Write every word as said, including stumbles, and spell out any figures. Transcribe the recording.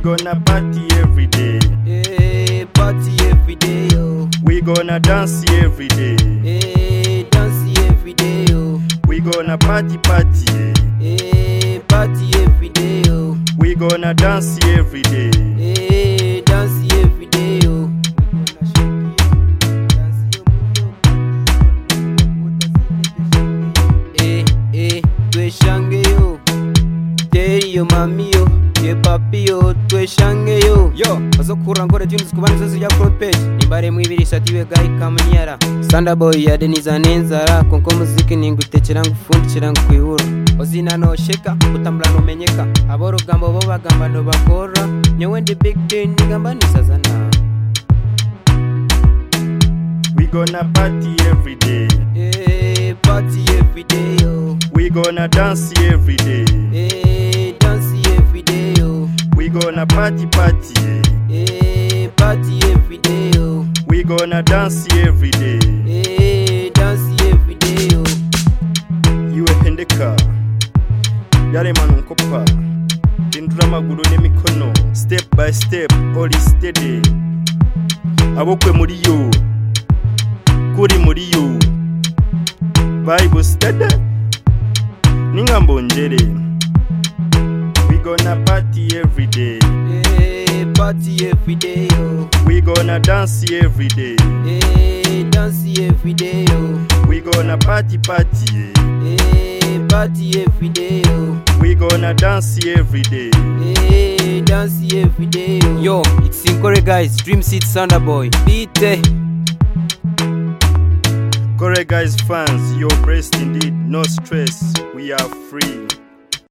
gonna party every day. Hey, party every day, yo. We gonna dance every day. Hey, dance every day, yo. We gonna party party. Hey, party every day, yo. We gonna dance every day. Hey, dance every day, yo. Hey, hey, tweshange yo. Teri yo mami yo. Ye papi yo, tweshange yo. Yo, bazokura ngore tunes kubana zo ya pro page. Imbare mwibiri shati we guy kamnyara. Sanda boy ya deniza nenzara konko muziki ningutekera ngufundikira ngwihura. Ozina no sheka kutambula no menyeka. Aboro gambo bo bagamba no bakora. Nyewe ndi big day nigamba nisazana. We gonna party every day. Hey, party every day yo. We gonna dance every day. Hey, dance every day yo. We gonna party party. Hey, party every day yo. We gonna dance every day. Hey, dance every day yo. Iwe hendeka yaremana nkopa hindura amaguru n'emikono step by step all is steady abokwe muri yo kuri muri yo Bible study ningambo njere. We gonna party every day. Hey, party every day yo. We gonna dance every day. Hey, dance every day yo. We gonna party party. Hey, party every day yo. We gonna dance every day. Hey, dance every day yo. Yo, it's Sinkore guys, Dream Seed Sounder Boy. Beat eh. Kore guys fans, you're blessed indeed, no stress, we are free.